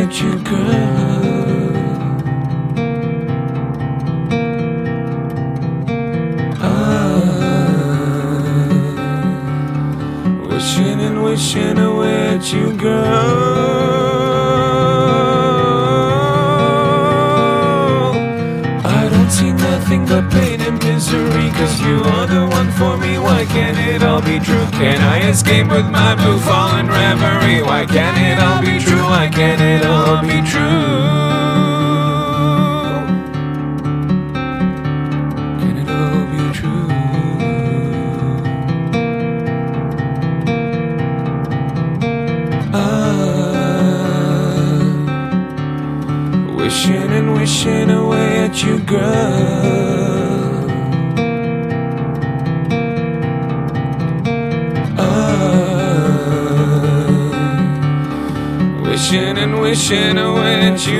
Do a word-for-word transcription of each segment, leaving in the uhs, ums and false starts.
at you, girl. Ah, wishing and wishing away at you, girl. I don't see nothing but pain and misery, 'cause you are the one for me. Why can't it all be true? Can I escape with my blue fallen reverie? Why can't it all be true? Why can't it all be true? Can it all be true? Ah, wishing and wishing away at you, girl. Wishing and wishing away at you,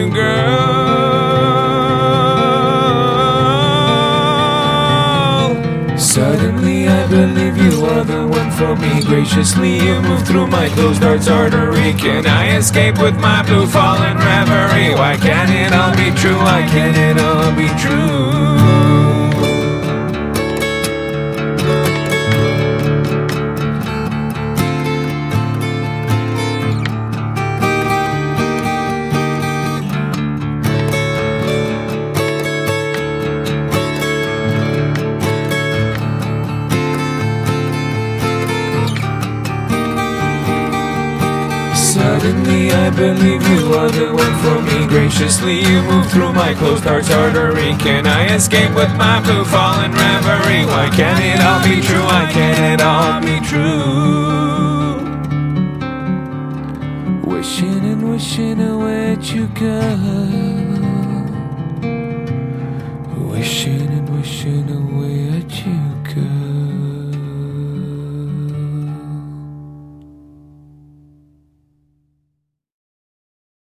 girl. Suddenly I believe you are the one for me. Graciously you move through my closed heart's artery. Can I escape with my blue fallen reverie? Why can't it all be true? Why can't it all be true? Suddenly I believe you are the one for me. Graciously you move through my closed heart's artery. Can I escape with my blue fallen reverie? Why can't it all be true? Why can't it all be true? Wishing and wishing away at you, girl.